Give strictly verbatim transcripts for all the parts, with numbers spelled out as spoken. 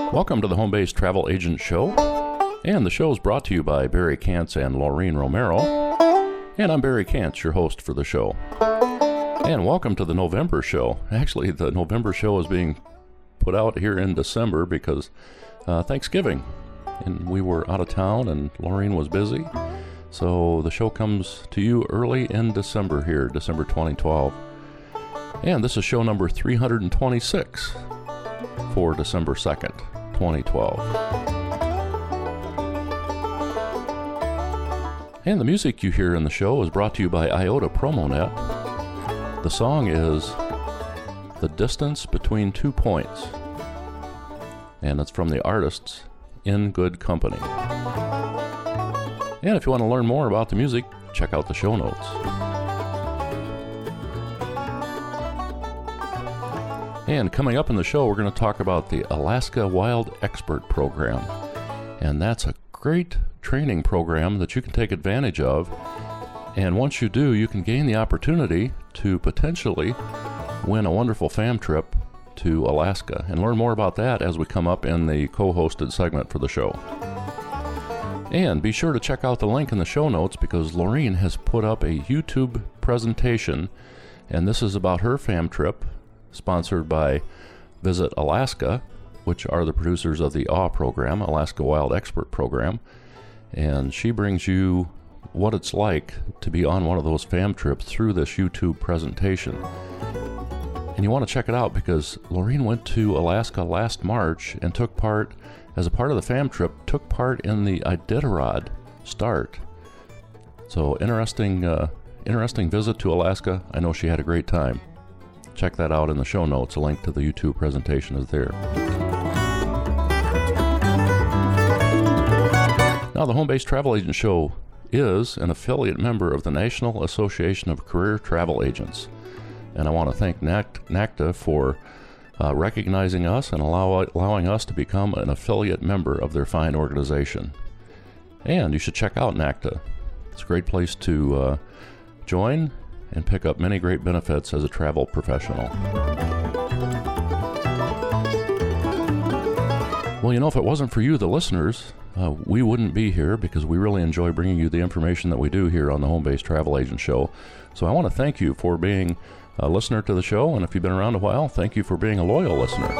Welcome to the Home Base Travel Agent Show, and the show is brought to you by Barry Kantz and Laureen Romero, and I'm Barry Kantz, your host for the show. And welcome to the November show. Actually, the November show is being put out here in December because uh, Thanksgiving, and we were out of town and Laureen was busy, so the show comes to you early in December here, December twenty twelve. And this is show number three hundred twenty-six for December second, twenty twelve. And the music you hear in the show is brought to you by Iota PromoNet. The song is The Distance Between Two Points, and it's from the artists In Good Company. And if you want to learn more about the music, check out the show notes. And coming up in the show, we're going to talk about the Alaska Wild Expert Program. And that's a great training program that you can take advantage of. And once you do, you can gain the opportunity to potentially win a wonderful fam trip to Alaska. And learn more about that as we come up in the co-hosted segment for the show. And be sure to check out the link in the show notes because Laureen has put up a YouTube presentation. And this is about her fam trip, sponsored by Visit Alaska, which are the producers of the A W E program, Alaska Wild Expert Program. And she brings you what it's like to be on one of those fam trips through this YouTube presentation. And you want to check it out because Laureen went to Alaska last March and took part, as a part of the fam trip, took part in the Iditarod start. So interesting, uh, interesting visit to Alaska. I know she had a great time. Check that out in the show notes. A link to the YouTube presentation is there. Now, the Home Base Travel Agent Show is an affiliate member of the National Association of Career Travel Agents. And I want to thank NACTA for uh, recognizing us and allow, allowing us to become an affiliate member of their fine organization. And you should check out NACTA. It's a great place to uh, join and pick up many great benefits as a travel professional. Well, you know, if it wasn't for you, the listeners, uh, we wouldn't be here because we really enjoy bringing you the information that we do here on the Home Base Travel Agent Show. So I want to thank you for being a listener to the show, and if you've been around a while, thank you for being a loyal listener.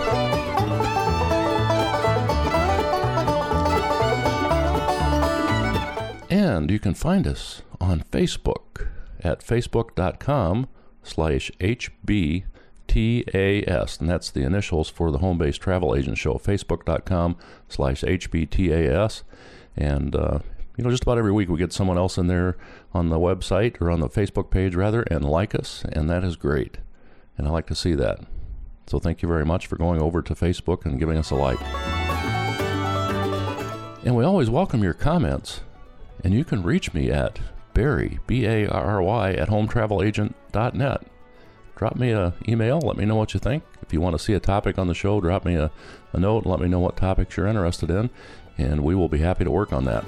And you can find us on Facebook at facebook.com slash HBTAS, and that's the initials for the Home Base Travel Agent Show, facebook.com slash HBTAS. And, uh, you know, just about every week we get someone else in there on the website, or on the Facebook page rather, and like us, and that is great. And I like to see that. So thank you very much for going over to Facebook and giving us a like. And we always welcome your comments, and you can reach me at Barry, B A R R Y, at home travel agent dot net. Drop me an email, let me know what you think. If you want to see a topic on the show, drop me a, a note and let me know what topics you're interested in, and we will be happy to work on that.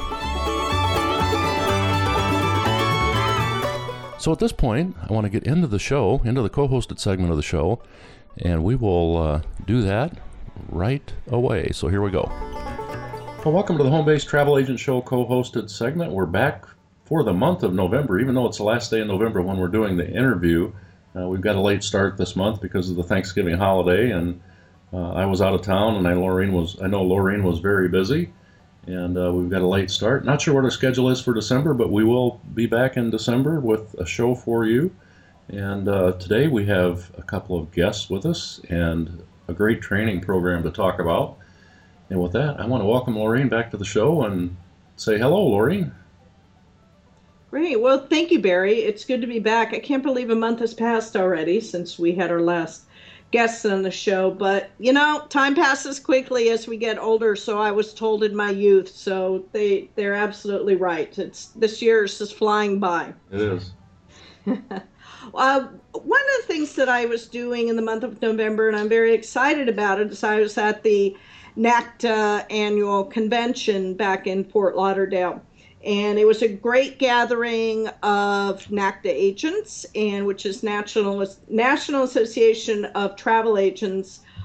So at this point, I want to get into the show, into the co-hosted segment of the show, and we will uh, do that right away. So here we go. Well, welcome to the Home Base Travel Agent Show co-hosted segment. We're back for the month of November, even though it's the last day in November when we're doing the interview. Uh, we've got a late start this month because of the Thanksgiving holiday, and uh, I was out of town, and I, Laureen was, I know Laureen was very busy, and uh, we've got a late start. Not sure what our schedule is for December, but we will be back in December with a show for you. And uh, today we have a couple of guests with us and a great training program to talk about. And with that, I want to welcome Laureen back to the show and say hello, Laureen. Great. Well, thank you, Barry. It's good to be back. I can't believe a month has passed already since we had our last guests on the show. But, you know, time passes quickly as we get older, so I was told in my youth. So they, they're absolutely right. It's this year is just flying by. It is. Uh, one of the things that I was doing in the month of November, and I'm very excited about it, is I was at the NACTA annual convention back in Fort Lauderdale. And it was a great gathering of NACTA agents, and which is National National Association of Travel Agents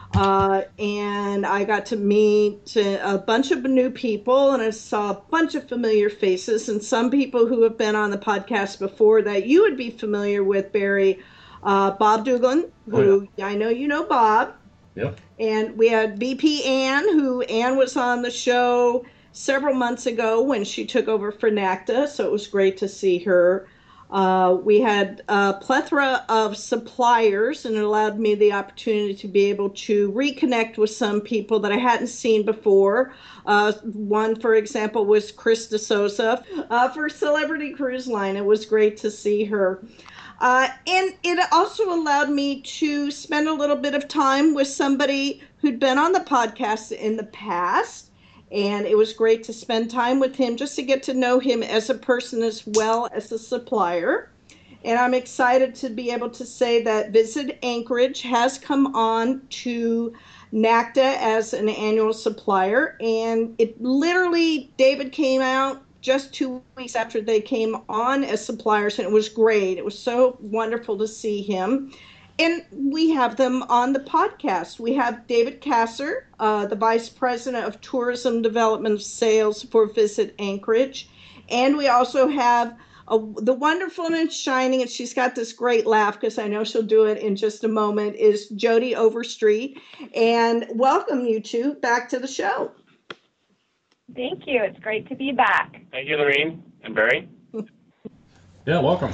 Uh, and I got to meet a bunch of new people, and I saw a bunch of familiar faces, and some people who have been on the podcast before that you would be familiar with, Barry. Uh, Bob Dugan, who Oh, I know you know Bob. yeah. Yep. And we had V P Ann, who Ann was on the show several months ago when she took over for NACTA, so it was great to see her. Uh, we had a plethora of suppliers, and it allowed me the opportunity to be able to reconnect with some people that I hadn't seen before. Uh, one, for example, was Chris DeSouza uh, for Celebrity Cruise Line. It was great to see her. Uh, and it also allowed me to spend a little bit of time with somebody who'd been on the podcast in the past. And it was great to spend time with him just to get to know him as a person as well as a supplier. And I'm excited to be able to say that Visit Anchorage has come on to NACTA as an annual supplier. And it literally, David came out just two weeks after they came on as suppliers, and it was great. It was so wonderful to see him. And we have them on the podcast. We have David Kasser, uh, the Vice President of Tourism Development Sales for Visit Anchorage. And we also have uh, the wonderful and shining, and she's got this great laugh because I know she'll do it in just a moment, is Jody Overstreet. And welcome, you two, back to the show. Thank you. It's great to be back. Thank you, Lorene and Barry. Yeah, welcome.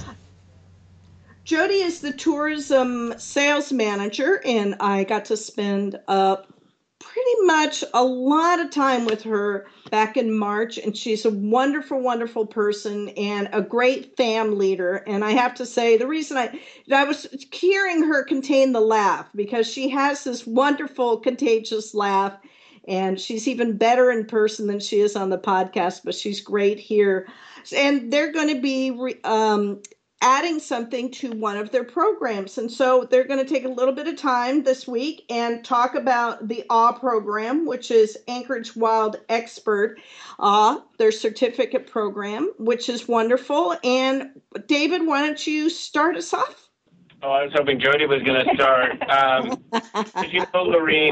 Jody is the tourism sales manager, and I got to spend uh, pretty much a lot of time with her back in March, and she's a wonderful, wonderful person and a great fam leader. And I have to say, the reason I, I was hearing her contain the laugh, because she has this wonderful, contagious laugh. And she's even better in person than she is on the podcast, but she's great here. And they're going to be um, adding something to one of their programs. And so they're going to take a little bit of time this week and talk about the A W program, which is Anchorage Wild Expert, uh, their certificate program, which is wonderful. And David, why don't you start us off? Oh, I was hoping Jody was going to start. Um, as you know, Lorene,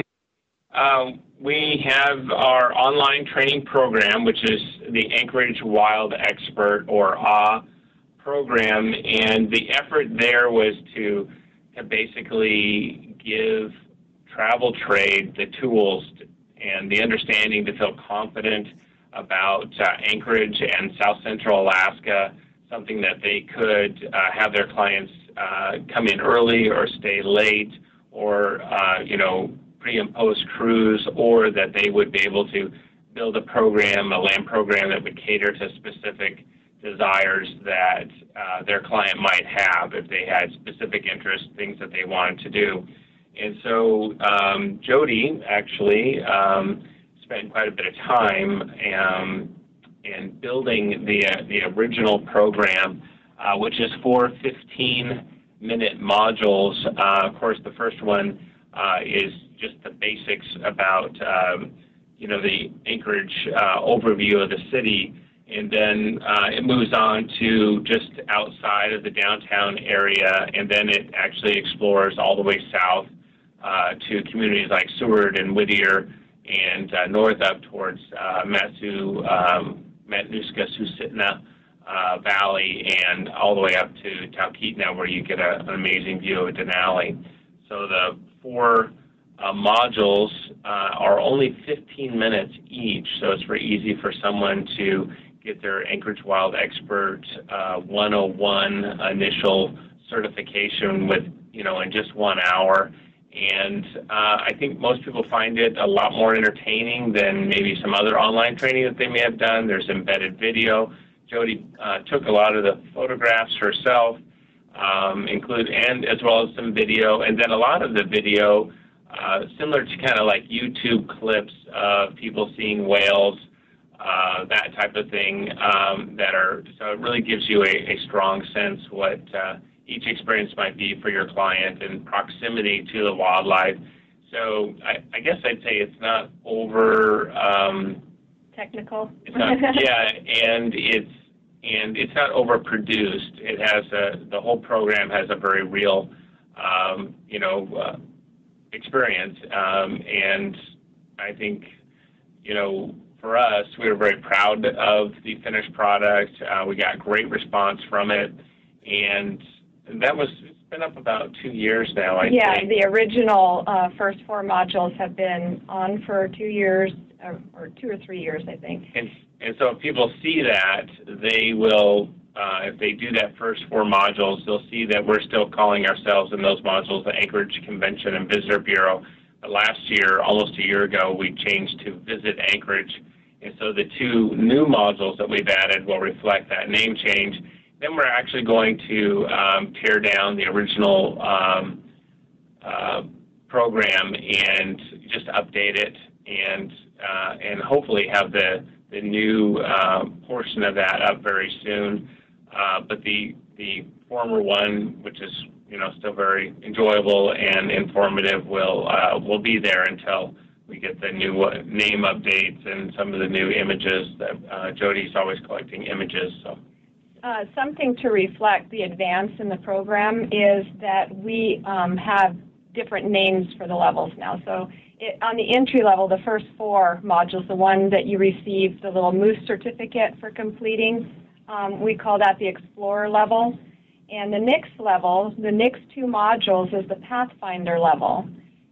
Um, we have our online training program, which is the Anchorage Wild Expert, or A W program, and the effort there was to, to basically give travel trade the tools to, and the understanding to feel confident about uh, Anchorage and South Central Alaska, something that they could uh, have their clients uh, come in early or stay late, or, uh, you know, pre and post cruise, or that they would be able to build a program, a land program that would cater to specific desires that uh, their client might have if they had specific interests, things that they wanted to do. And so um, Jody actually um, spent quite a bit of time um, in building the, uh, the original program, uh, which is four fifteen-minute modules. Uh, of course, the first one uh, is just the basics about, um, you know, the Anchorage uh, overview of the city, and then uh, it moves on to just outside of the downtown area, and then it actually explores all the way south uh, to communities like Seward and Whittier, and uh, north up towards uh, Matsu, um, Matanuska, Susitna uh, Valley, and all the way up to Talkeetna, where you get a, an amazing view of Denali. So the four Uh, modules uh, are only fifteen minutes each, so it's very easy for someone to get their Anchorage Wild Expert uh, one oh one initial certification with, you know, in just one hour. And uh, I think most people find it a lot more entertaining than maybe some other online training that they may have done. There's embedded video. Jody uh, took a lot of the photographs herself, um, include and as well as some video, and then a lot of the video Uh, similar to kind of like YouTube clips of people seeing whales, uh, that type of thing, um, that are, so it really gives you a, a strong sense what uh, each experience might be for your client and proximity to the wildlife. So I, I guess I'd say it's not over... Um, Technical. It's not, yeah, and it's, and it's not overproduced. It has a, the whole program has a very real, um, you know, uh, experience. Um, and I think, you know, for us, we were very proud of the finished product. Uh, we got great response from it, and that was it's been up about two years now. I yeah, think. the original uh, first four modules have been on for two years, or, or two or three years, I think. And and so if people see that, they will. Uh, if they do that first four modules, they'll see that we're still calling ourselves in those modules the Anchorage Convention and Visitor Bureau. But last year, almost a year ago, we changed to Visit Anchorage. And so the two new modules that we've added will reflect that name change. Then we're actually going to um, tear down the original um, uh, program and just update it and uh, and hopefully have the, the new uh, portion of that up very soon. Uh, but the the former one, which is you know still very enjoyable and informative, will uh, will be there until we get the new uh, name updates and some of the new images. That uh, Jody's always collecting images. So uh, something to reflect the advance in the program is that we um, have different names for the levels now. So it, on the entry level, the first four modules, the one that you received the little Moose certificate for completing. Um, we call that the Explorer level. And the next level, the next two modules is the Pathfinder level.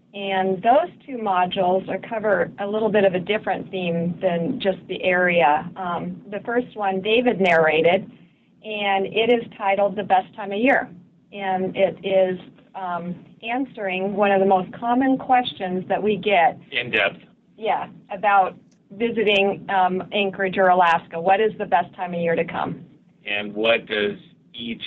And those two modules are cover a little bit of a different theme than just the area. Um, the first one, David narrated, and it is titled The Best Time of Year. And it is um, answering one of the most common questions that we get. in depth. Yeah, about visiting um, Anchorage or Alaska. What is the best time of year to come? And what does each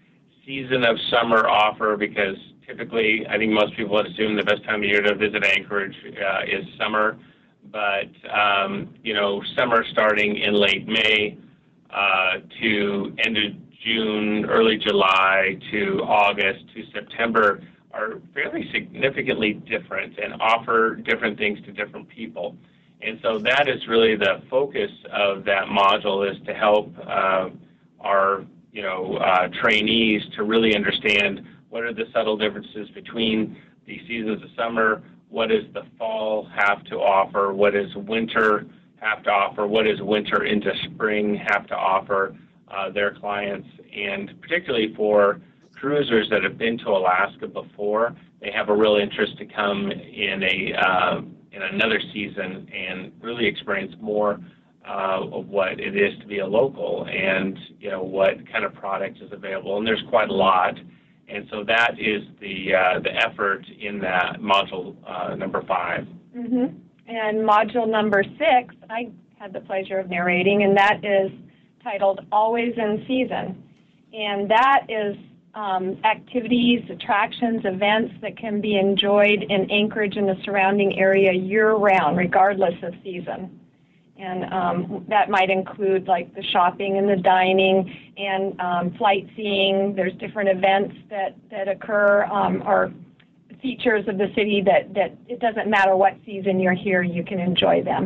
season of summer offer? Because typically, I think most people assume the best time of year to visit Anchorage uh, is summer. But, um, you know, summer starting in late May uh, to end of June, early July to August to September are fairly significantly different and offer different things to different people. And so that is really the focus of that module, is to help uh, our, you know, uh, trainees to really understand what are the subtle differences between the seasons of summer, what does the fall have to offer, what does winter have to offer, what does winter into spring have to offer uh, their clients, and particularly for cruisers that have been to Alaska before, they have a real interest to come in a uh, in another season and really experience more uh, of what it is to be a local, and you know what kind of product is available. And there's quite a lot, and so that is the uh, the effort in that module uh, number five. Mm-hmm. And module number six, I had the pleasure of narrating, and that is titled Always in Season, and that is Um, activities, attractions, events that can be enjoyed in Anchorage and the surrounding area year-round, regardless of season. And um, that might include like the shopping and the dining and um, flight seeing. There's different events that, that occur um, or features of the city that, that it doesn't matter what season you're here, you can enjoy them.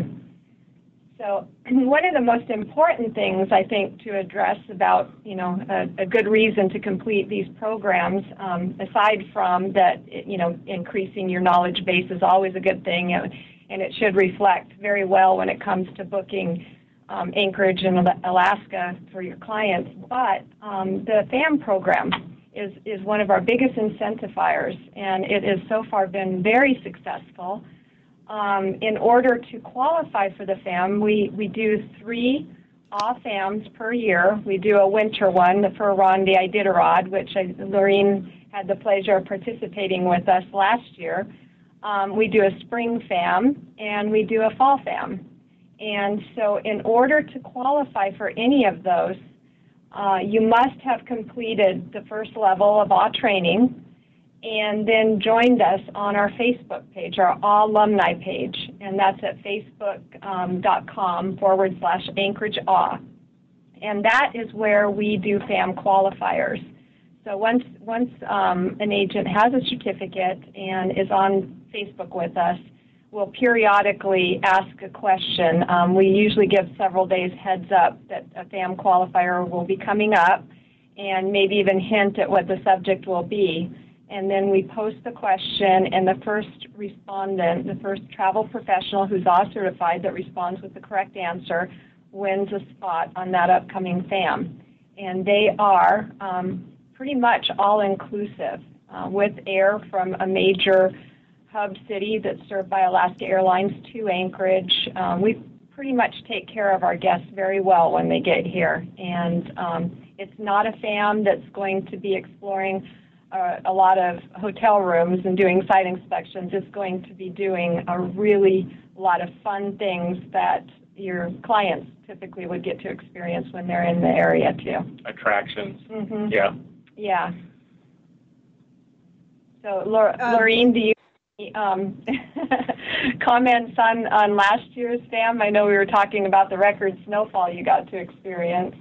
So one of the most important things, I think, to address about, you know, a, a good reason to complete these programs, um, aside from that, you know, increasing your knowledge base is always a good thing, and it should reflect very well when it comes to booking um, Anchorage and Alaska for your clients. But um, the FAM program is, is one of our biggest incentiviers, and it has so far been very successful. Um, in order to qualify for the FAM, we, we do three off FAMs per year. We do a winter one, the Fur-Ronde Iditarod, which I, Lorene had the pleasure of participating with us last year. Um, we do a spring FAM, and we do a fall FAM. And so in order to qualify for any of those, uh, you must have completed the first level of A W training, and then joined us on our Facebook page, our A W alumni page, and that's at facebook.com forward slash Anchorage A W. And that is where we do FAM qualifiers. So once, once um, an agent has a certificate and is on Facebook with us, we'll periodically ask a question. Um, we usually give several days heads up that a FAM qualifier will be coming up, and maybe even hint at what the subject will be. and then we post the question, and the first respondent, the first travel professional who's O S certified that responds with the correct answer wins a spot on that upcoming FAM. And they are um, pretty much all-inclusive uh, with air from a major hub city that's served by Alaska Airlines to Anchorage. Um, we pretty much take care of our guests very well when they get here. And um, it's not a FAM that's going to be exploring uh, a lot of hotel rooms and doing site inspections. It's going to be doing a really lot of fun things that your clients typically would get to experience when they're in the area too. Attractions. Mm-hmm. Yeah. Yeah. So, Laura, Um, Laureen, do you have any um, comments on, on last year's FAM? I know we were talking about the record snowfall you got to experience.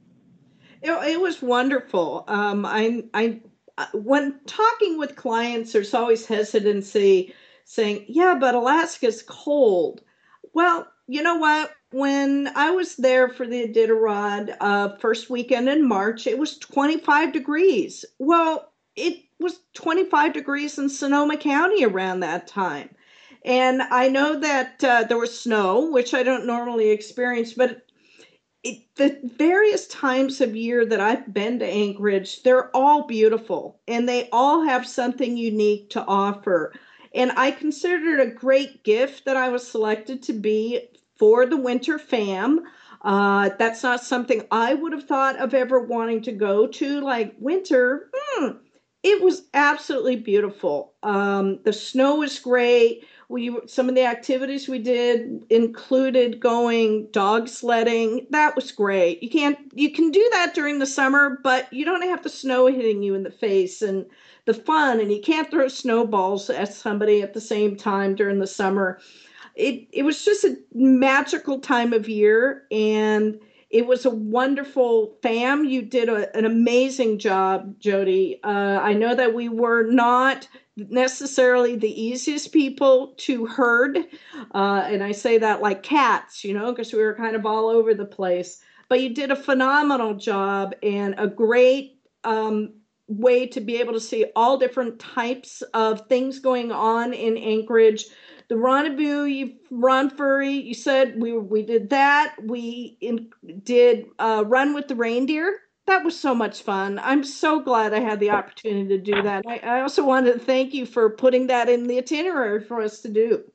It, it was wonderful. Um, I, I, when talking with clients, there's always hesitancy saying, yeah, but Alaska's cold. Well, you know what? When I was there for the Iditarod uh, first weekend in March, it was twenty-five degrees. Well, it was twenty-five degrees in Sonoma County around that time. And I know that uh, there was snow, which I don't normally experience, but it, the various times of year that I've been to Anchorage, they're all beautiful, and they all have something unique to offer. And I considered it a great gift that I was selected to be for the Winter FAM. Uh, that's not something I would have thought of ever wanting to go to, like winter. Hmm, it was absolutely beautiful. Um, the snow was great. We some of the activities we did included going dog sledding. That was great. You can't you can do that during the summer, but you don't have the snow hitting you in the face and the fun, and you can't throw snowballs at somebody at the same time during the summer. It it was just a magical time of year, and it was a wonderful FAM. You did a, an amazing job, Jody. Uh, I know that we were not necessarily the easiest people to herd, uh, and I say that like cats, you know, because we were kind of all over the place. But you did a phenomenal job, and a great um, way to be able to see all different types of things going on in Anchorage. The rendezvous, you Ron Furry, you said we we did that. We in, did uh, run with the reindeer. That was so much fun. I'm so glad I had the opportunity to do that. I, I also wanted to thank you for putting that in the itinerary for us to do.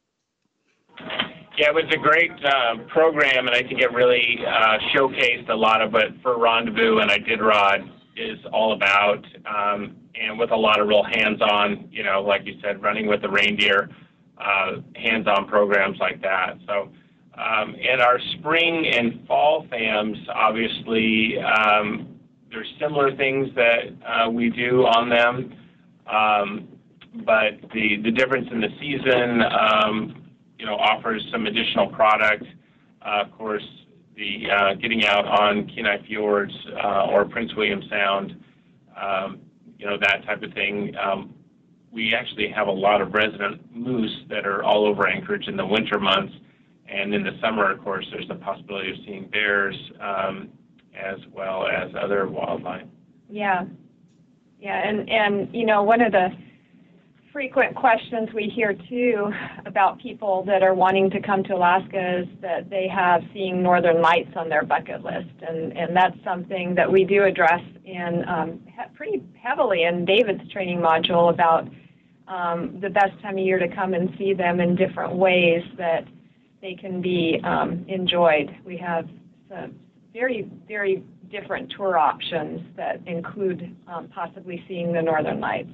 Yeah, it was a great uh, program, and I think it really uh, showcased a lot of what For Rendezvous and Iditarod is all about, um, and with a lot of real hands-on, you know, like you said, running with the reindeer, uh, hands-on programs like that. So um, in our spring and fall FAMs, obviously, um, there's similar things that uh, we do on them, um, but the, the difference in the season, um, you know, offers some additional product. Uh, of course, the uh, getting out on Kenai Fjords uh, or Prince William Sound, um, you know, that type of thing. Um, we actually have a lot of resident moose that are all over Anchorage in the winter months. And in the summer, of course, there's the possibility of seeing bears um, as well as other wildlife. Yeah. Yeah, and, and, you know, one of the frequent questions we hear, too, about people that are wanting to come to Alaska is that they have seeing northern lights on their bucket list, and, and that's something that we do address in um, he- pretty heavily in David's training module about um, the best time of year to come and see them in different ways that they can be um, enjoyed. We have some very, very different tour options that include um, possibly seeing the northern lights.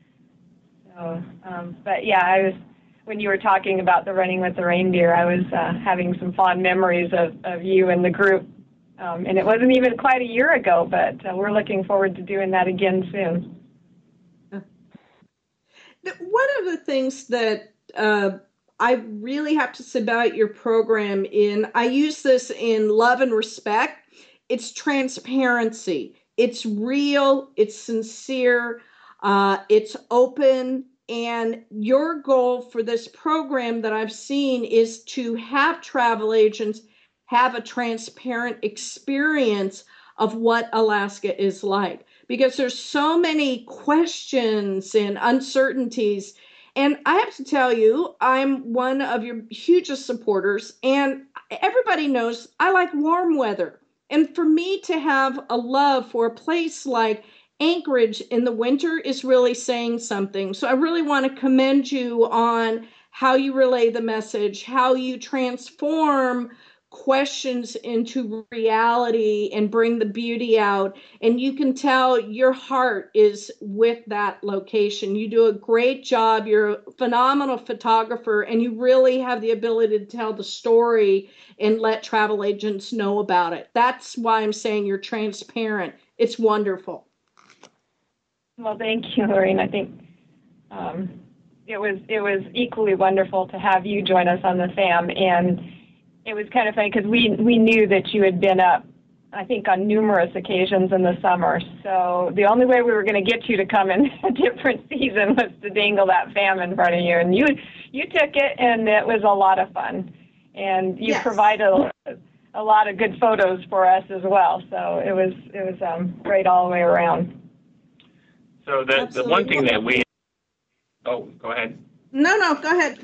So, um, but yeah, I was, when you were talking about the running with the reindeer, I was uh, having some fond memories of, of you and the group. Um, and it wasn't even quite a year ago, but uh, we're looking forward to doing that again soon. One of the things that uh, I really have to say about your program, in I use this in love and respect, it's transparency. It's real, it's sincere, uh, it's open, and your goal for this program that I've seen is to have travel agents have a transparent experience of what Alaska is like. because there's so many questions and uncertainties. And I have to tell you, I'm one of your hugest supporters, and everybody knows I like warm weather. And for me to have a love for a place like Anchorage in the winter is really saying something. So I really want to commend you on how you relay the message, how you transform questions into reality and bring the beauty out. And you can tell your heart is with that location. You do a great job. You're a phenomenal photographer, and you really have the ability to tell the story and let travel agents know about it. That's why I'm saying you're transparent. It's wonderful. Well, thank you, Lorene. I think um, it was it was equally wonderful to have you join us on the FAM, and it was kind of funny because we we knew that you had been up, I think, on numerous occasions in the summer. So the only way we were going to get you to come in a different season was to dangle that FAM in front of you, and you you took it, and it was a lot of fun, and you Yes. provided a, a lot of good photos for us as well. So it was it was um, great all the way around. So the, the one thing that we, oh, go ahead. No, no, go ahead.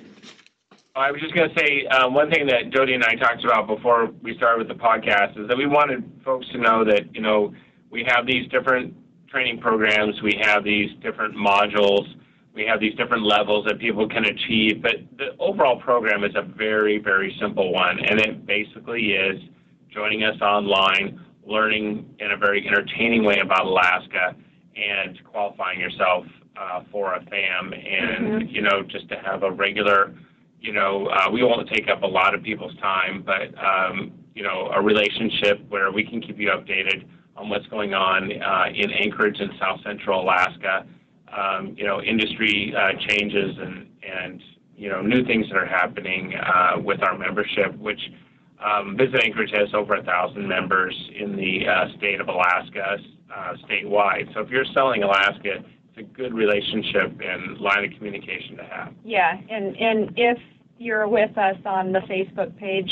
I was just going to say, uh, one thing that Jody and I talked about before we started with the podcast is that we wanted folks to know that, you know, we have these different training programs, we have these different modules, we have these different levels that people can achieve, but the overall program is a very, very simple one, and it basically is joining us online, learning in a very entertaining way about Alaska, and qualifying yourself uh, for a FAM, and, mm-hmm. you know, just to have a regular, you know, uh, we won't take up a lot of people's time, but, um, you know, a relationship where we can keep you updated on what's going on uh, in Anchorage and South Central Alaska, um, you know, industry uh, changes and, and, you know, new things that are happening uh, with our membership, which um, Visit Anchorage has over a thousand members in the uh, state of Alaska, uh, statewide. So if you're selling Alaska, it's a good relationship and line of communication to have. Yeah, and, and if you're with us on the Facebook page,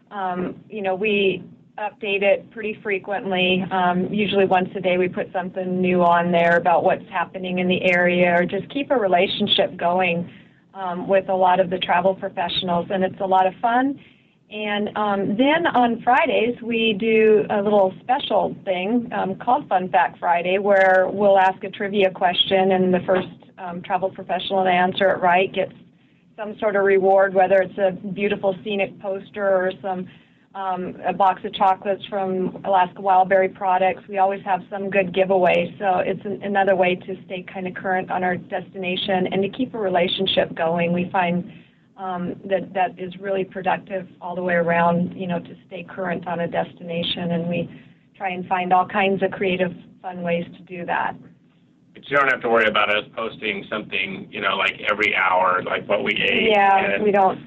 um, you know, we update it pretty frequently. Um, usually once a day we put something new on there about what's happening in the area, or just keep a relationship going um, with a lot of the travel professionals, and it's a lot of fun. And um, then on Fridays, we do a little special thing um, called Fun Fact Friday, where we'll ask a trivia question, and the first um, travel professional to answer it right gets some sort of reward, whether it's a beautiful scenic poster or some um, a box of chocolates from Alaska Wildberry products. We always have some good giveaway, so it's an, another way to stay kind of current on our destination and to keep a relationship going. We find Um, that that is really productive all the way around, you know, to stay current on a destination, and we try and find all kinds of creative, fun ways to do that. But you don't have to worry about us posting something, you know, like every hour, like what we ate. Yeah, and, we don't.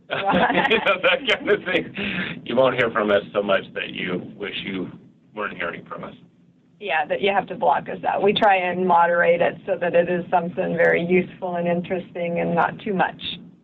you know, that kind of thing. You won't hear from us so much that you wish you weren't hearing from us. Yeah, that you have to block us out. We try and moderate it so that it is something very useful and interesting and not too much.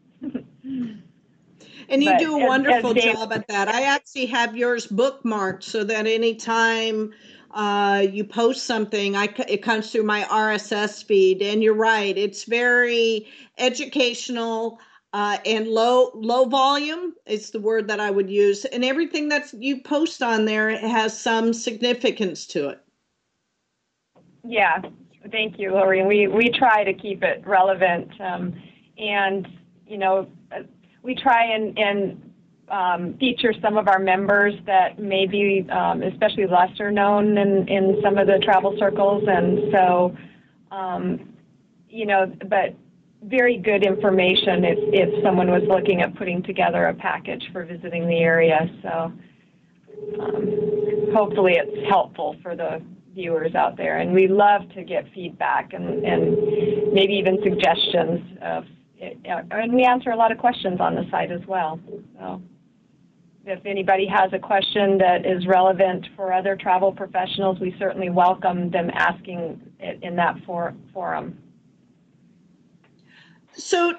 And you But do a as- wonderful as Dave- job at that. I actually have yours bookmarked so that anytime uh, you post something, I, c- it comes through my R S S feed. And you're right, it's very educational uh, and low low volume is the word that I would use. And everything that you post on there has some significance to it. Yeah, thank you, Lori. We we try to keep it relevant, um, and you know, we try and, and um, feature some of our members that may be um, especially lesser known in, in some of the travel circles, and so, um, you know, but very good information if, if someone was looking at putting together a package for visiting the area. So um, hopefully it's helpful for the viewers out there, and we love to get feedback and, and maybe even suggestions of It, and we answer a lot of questions on the site as well. So if anybody has a question that is relevant for other travel professionals, we certainly welcome them asking it in that for, forum. So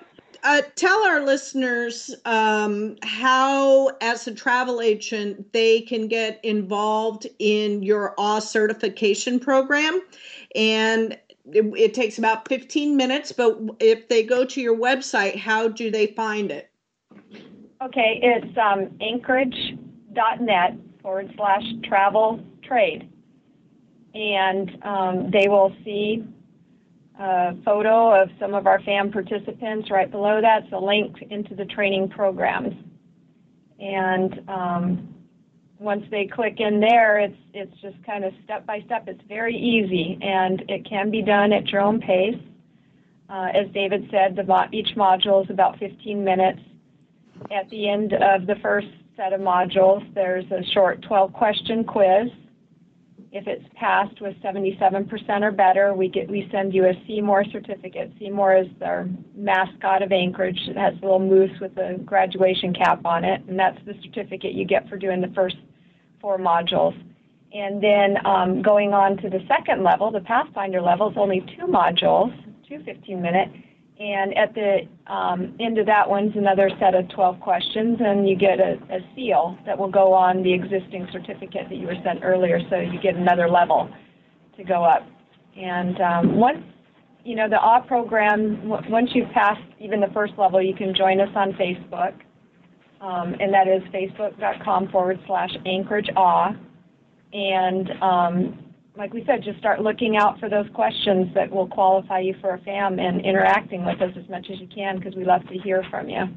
uh, tell our listeners um, how, as a travel agent, they can get involved in your A W E certification program. And it, it takes about fifteen minutes, but if they go to your website, how do they find it? Okay, it's um, anchorage.net forward slash travel trade. And um, they will see a photo of some of our F A M participants. Right below that's a link into the training programs. And um, once they click in there, it's it's just kind of step by step. It's very easy, and it can be done at your own pace. Uh, as David said, the mo- each module is about fifteen minutes. At the end of the first set of modules, there's a short twelve-question quiz. If it's passed with seventy-seven percent or better, we get we send you a Seymour certificate. Seymour is our mascot of Anchorage. It has a little moose with a graduation cap on it, and that's the certificate you get for doing the first four modules. And then um, going on to the second level, the Pathfinder level, is only two modules, two fifteen-minute. And at the um, end of that one's another set of twelve questions, and you get a, a seal that will go on the existing certificate that you were sent earlier, so you get another level to go up. And um, once, you know, the A W E program, w- once you've passed even the first level, you can join us on Facebook, um, and that is facebook.com forward slash Anchorage A W E. And um, like we said, just start looking out for those questions that will qualify you for a F A M and interacting with us as much as you can, because we love to hear from you.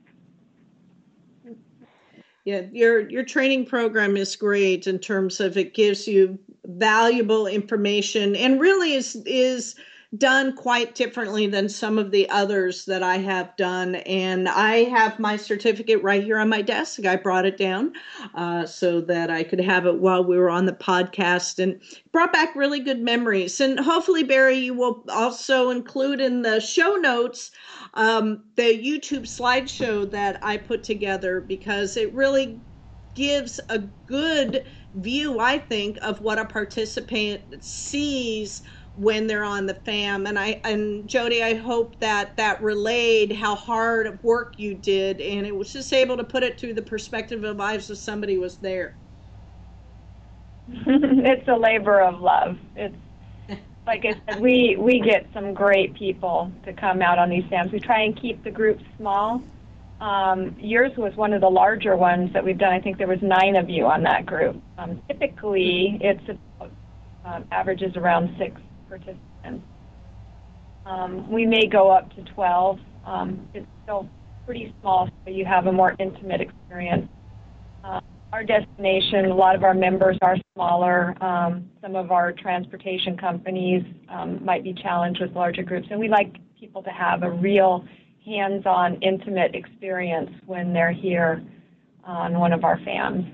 Yeah, your your training program is great in terms of it gives you valuable information and really is is done quite differently than some of the others that I have done. And I have my certificate right here on my desk. I brought it down uh, so that I could have it while we were on the podcast, and brought back really good memories. And hopefully, Barry, you will also include in the show notes um, the YouTube slideshow that I put together, because it really gives a good view, I think, of what a participant sees when they're on the F A M. And I and Jody, I hope that that relayed how hard of work you did, and it was just able to put it through the perspective of eyes of somebody was there. It's a labor of love. It's like I said, we we get some great people to come out on these F A Ms. We try and keep the groups small. Um, yours was one of the larger ones that we've done. I think there was nine of you on that group. Um, typically, it's about, um, averages around six participants. Um, we may go up to twelve. Um, it's still pretty small, so you have a more intimate experience. Uh, our destination, a lot of our members are smaller. Um, some of our transportation companies um, might be challenged with larger groups, and we like people to have a real hands-on, intimate experience when they're here on one of our F A Ms.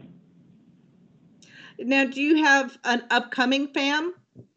Now, do you have an upcoming F A M?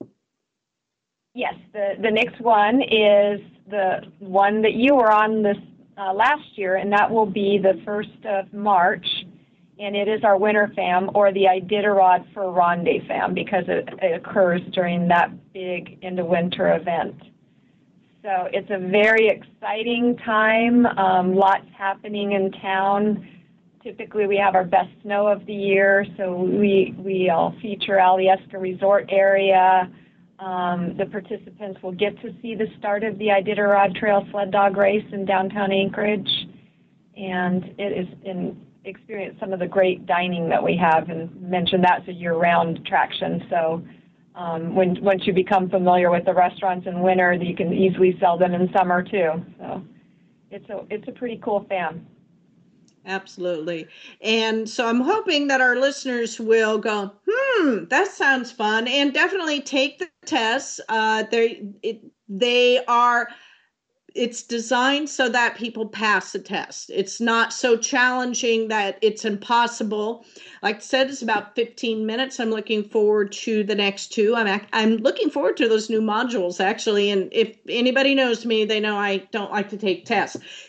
Yes, the, the next one is the one that you were on this uh, last year, and that will be the first of March, and it is our winter F A M, or the Iditarod for Ronde F A M, because it, it occurs during that big end of winter event. So it's a very exciting time, um, lots happening in town. Typically we have our best snow of the year, so we, we'll feature Alyeska Resort area. Um, the participants will get to see the start of the Iditarod Trail Sled Dog Race in downtown Anchorage, and it is in experience some of the great dining that we have, and mentioned that's a year-round attraction. So um, when once you become familiar with the restaurants in winter, you can easily sell them in summer too. So it's a it's a pretty cool F A M. Absolutely. And so I'm hoping that our listeners will go, hmm, that sounds fun, and definitely take the tests. Uh, they it, they are. It's designed so that people pass the test. It's not so challenging that it's impossible. Like I said, it's about fifteen minutes. I'm looking forward to the next two. I'm I'm looking forward to those new modules, actually. And if anybody knows me, they know I don't like to take tests.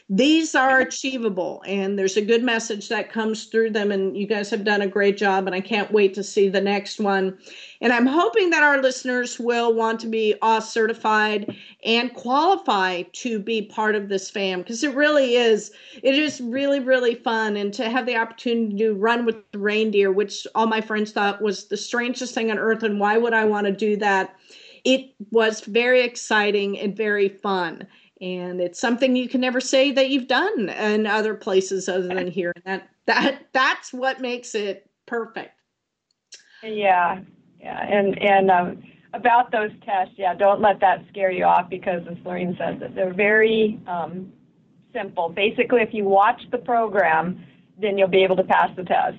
these are achievable, and there's a good message that comes through them, and you guys have done a great job, and I can't wait to see the next one. And I'm hoping that our listeners will want to be O S certified and qualify to be part of this fam, because it really is, it is really, really fun. And to have the opportunity to run with the reindeer, which all my friends thought was the strangest thing on earth, and why would I want to do that? It was very exciting and very fun. And it's something you can never say that you've done in other places other than here. And that, that that's what makes it perfect. Yeah, yeah. And, and um, about those tests, yeah, don't let that scare you off, because as Lorene says, that they're very um, simple. Basically, if you watch the program, then you'll be able to pass the test.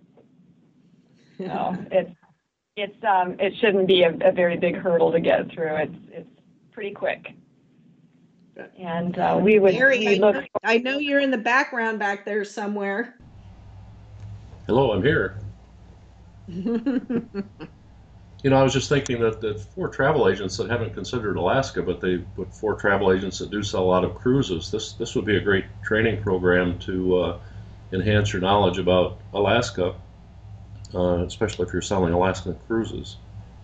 So it's, it's, um, it shouldn't be a, a very big hurdle to get through. It's, it's pretty quick. And uh, we would Mary, we I, look. know, I know you're in the background back there somewhere. Hello, I'm here. You know, I was just thinking that the four travel agents that haven't considered Alaska, but they but four travel agents that do sell a lot of cruises, this this would be a great training program to uh, enhance your knowledge about Alaska, uh, especially if you're selling Alaskan cruises.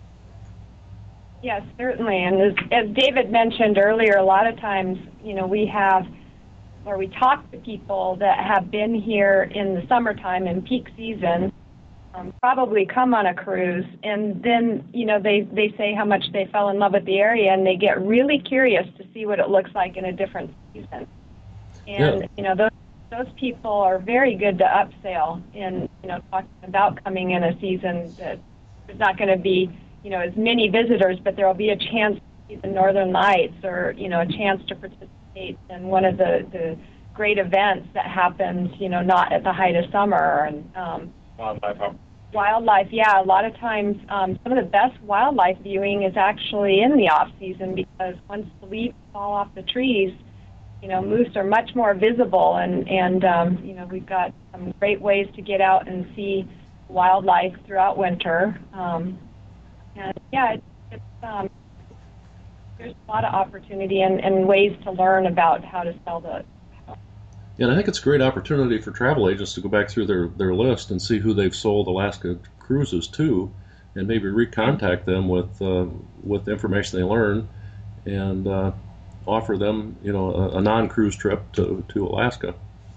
Yes, certainly. And as, as David mentioned earlier, a lot of times, you know, we have, or we talk to people that have been here in the summertime in peak season, um, probably come on a cruise, and then, you know, they, they say how much they fell in love with the area, and they get really curious to see what it looks like in a different season. And, Yeah. you know, those, those people are very good to upsell in, you know, talking about coming in a season that there's not going to be, you know, as many visitors, but there will be a chance to see the Northern Lights, or, you know, a chance to participate in one of the, the great events that happens, you know, not at the height of summer. And um, Wildlife. Wildlife, yeah, a lot of times um, some of the best wildlife viewing is actually in the off-season, because once the leaves fall off the trees, you know, moose are much more visible, and, and um, you know, we've got some great ways to get out and see wildlife throughout winter. Um, And yeah, it's, it's, um, there's a lot of opportunity and, and ways to learn about how to sell the. Yeah, and I think it's a great opportunity for travel agents to go back through their, their list and see who they've sold Alaska cruises to, and maybe recontact them with uh, with the information they learn, and uh, offer them, you know, a, a non-cruise trip to, to Alaska.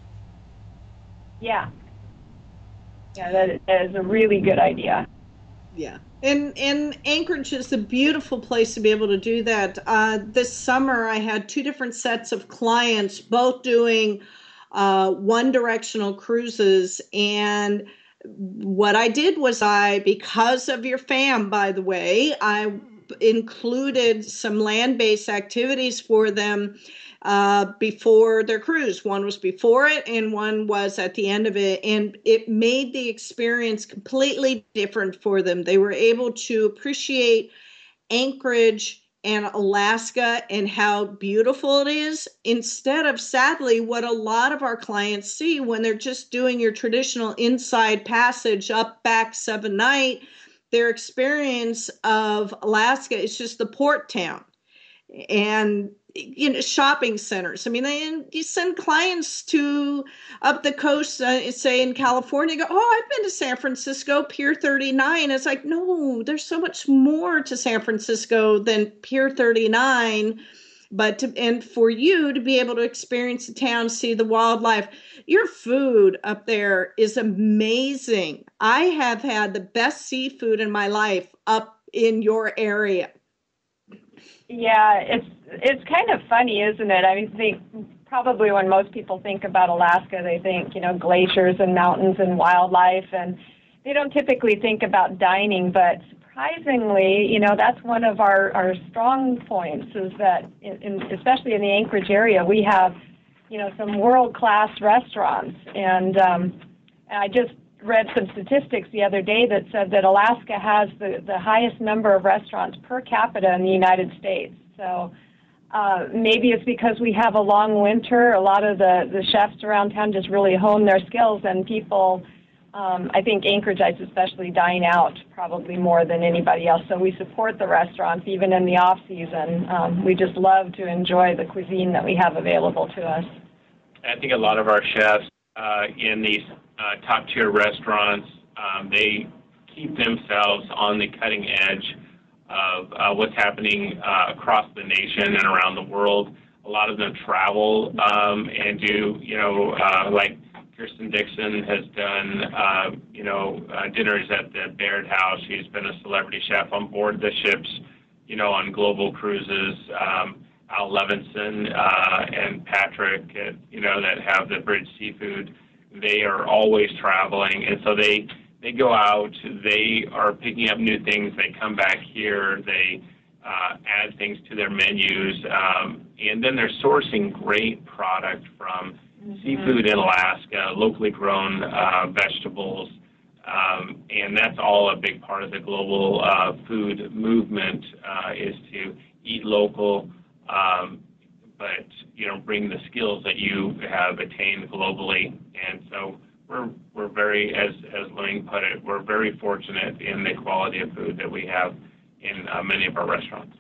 Yeah. Yeah, that, that is a really good idea. Yeah. And and Anchorage is a beautiful place to be able to do that. Uh, this summer, I had two different sets of clients, both doing uh, one-directional cruises. And what I did was I, because of your fam, by the way, I included some land-based activities for them uh, before their cruise. One was before it, and one was at the end of it. And it made the experience completely different for them. They were able to appreciate Anchorage and Alaska and how beautiful it is, instead of, sadly, what a lot of our clients see when they're just doing your traditional inside passage up, back, seven night. Their experience of Alaska is just the port town and, you know, shopping centers. I mean, they, you send clients to up the coast, uh, say in California, go, oh, I've been to San Francisco, Pier thirty-nine. It's like, no, there's so much more to San Francisco than Pier thirty-nine. But to, and for you to be able to experience the town, see the wildlife, your food up there is amazing. I have had the best seafood in my life up in your area. Yeah, it's it's kind of funny, isn't it? I mean, think probably when most people think about Alaska, they think, you know, glaciers and mountains and wildlife, and they don't typically think about dining. But surprisingly, you know, that's one of our, our strong points, is that, in, in, especially in the Anchorage area, we have, you know, some world-class restaurants. And, um, and I just read some statistics the other day that said that Alaska has the, the highest number of restaurants per capita in the United States. So uh, maybe it's because we have a long winter. A lot of the, the chefs around town just really hone their skills, and people, um, I think Anchoragites especially, dine out probably more than anybody else. So we support the restaurants even in the off season. Um, we just love to enjoy the cuisine that we have available to us. I think a lot of our chefs uh, in these uh, top-tier restaurants, um, they keep themselves on the cutting edge of uh, what's happening uh, across the nation and around the world. A lot of them travel um, and do, you know, uh, like Kirsten Dixon has done, uh, you know, uh, dinners at the Baird House. She's been a celebrity chef on board the ships, you know, on global cruises. Um, Al Levinson uh, and Patrick, uh, you know, that have the Bridge Seafood, they are always traveling, and so they they go out, they are picking up new things, they come back here, they uh, add things to their menus, um, and then they're sourcing great product from mm-hmm. seafood in Alaska, locally grown uh, vegetables, um, and that's all a big part of the global uh, food movement uh, is to eat local, um, but you know, bring the skills that you have attained globally. And so we're we're very, as as Lorraine put it, we're very fortunate in the quality of food that we have in uh, many of our restaurants.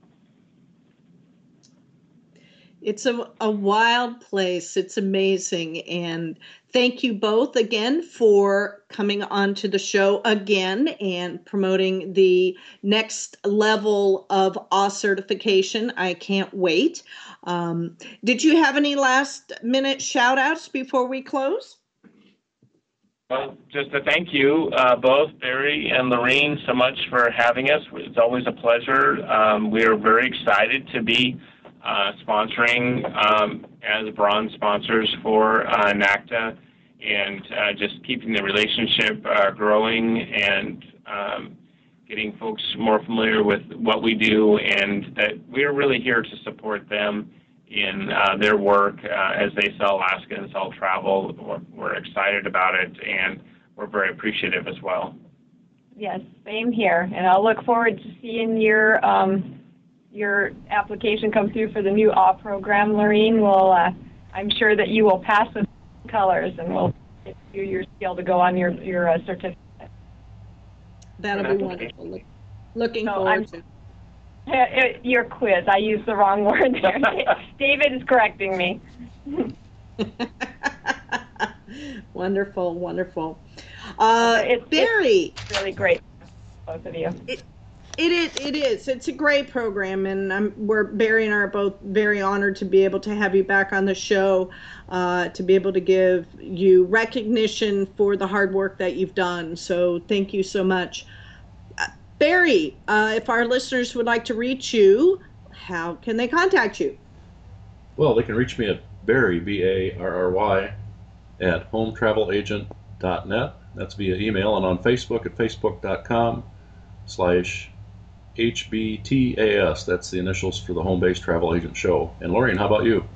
It's a, a wild place. It's amazing. And thank you both again for coming on to the show again and promoting the next level of A W S certification. I can't wait. Um, did you have any last minute shout outs before we close? Well, just a thank you, uh, both Barry and Lorraine, so much for having us. It's always a pleasure. Um, we are very excited to be Uh, sponsoring um, as bronze sponsors for uh, NACTA, and uh, just keeping the relationship uh, growing and um, getting folks more familiar with what we do, and that we're really here to support them in uh, their work uh, as they sell Alaska and sell travel. We're, we're excited about it, and we're very appreciative as well. Yes, same here, and I'll look forward to seeing your um your application come through for the new A W program. Lorraine will, uh, I'm sure that you will pass with colors, and we'll give you your skill to go on your, your uh, certificate. That'll be wonderful. Look, looking so forward I'm, to uh, your quiz. I used the wrong word there. David is correcting me. Wonderful, wonderful. Uh, it's, Barry. It's really great, both of you. It, It is. It is. It's a great program, and I'm, we're Barry and I are both very honored to be able to have you back on the show, uh, to be able to give you recognition for the hard work that you've done. So thank you so much, uh, Barry. Uh, if our listeners would like to reach you, how can they contact you? Well, they can reach me at Barry, B A R R Y, at home travel agent dot net. That's via email, and on Facebook at facebook.com slash H B T A S. That's the initials for the Home Based Travel Agent Show. And Lorraine, how about you?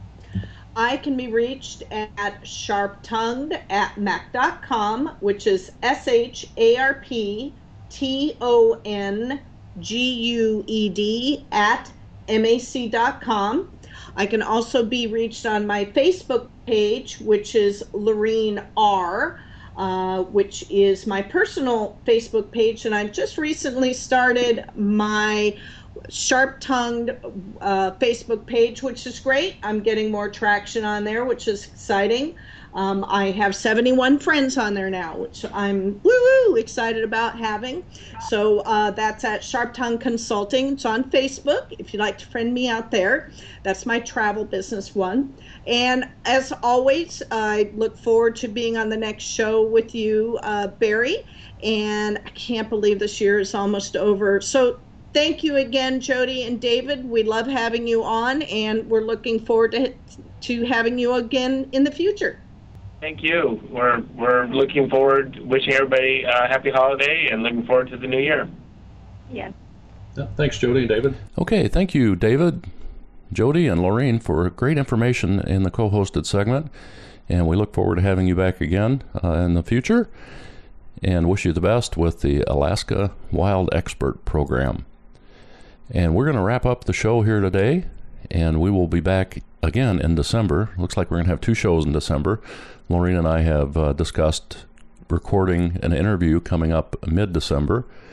I can be reached at sharp tongued at mac dot com, which is S H A R P T O N G U E D at M A C dot com. I can also be reached on my Facebook page, which is Lorraine R., Uh, which is my personal Facebook page, and I've just recently started my sharp-tongued uh, Facebook page, which is great. I'm getting more traction on there, which is exciting. Um, I have seventy-one friends on there now, which I'm woo-woo excited about having. So uh, that's at Sharp Tongue Consulting. It's on Facebook, if you'd like to friend me out there. That's my travel business one. And as always, I look forward to being on the next show with you, uh, Barry. And I can't believe this year is almost over. So thank you again, Jody and David. We love having you on, and we're looking forward to, to having you again in the future. Thank you. We're we're looking forward, wishing everybody a happy holiday, and looking forward to the new year. Yeah. Yeah, thanks, Jody and David. Okay, thank you, David, Jody, and Lorraine for great information in the co-hosted segment. And we look forward to having you back again uh, in the future, and wish you the best with the Alaska Wild Expert Program. And we're going to wrap up the show here today, and we will be back again in December. Looks like we're going to have two shows in December. Lorraine and I have uh, discussed recording an interview coming up mid-December,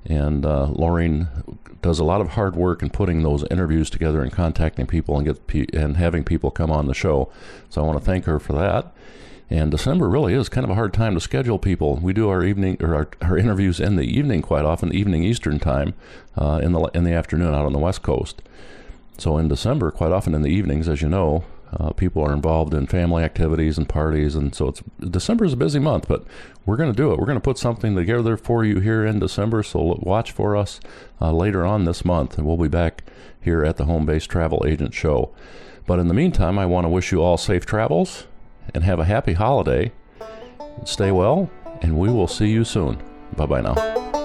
And uh, Laureen does a lot of hard work in putting those interviews together and contacting people and get pe- and having people come on the show. So I want to thank her for that. And December really is kind of a hard time to schedule people. We do our evening or our, our interviews in the evening quite often, evening Eastern time, uh, in the in the afternoon out on the West Coast. So in December, quite often in the evenings, as you know, uh, people are involved in family activities and parties, and so it's December is a busy month. But we're going to do it. We're going to put something together for you here in December. So watch for us uh, later on this month, and we'll be back here at the Home Base Travel Agent Show. But in the meantime, I want to wish you all safe travels and have a happy holiday. Stay well, and we will see you soon. Bye-bye now.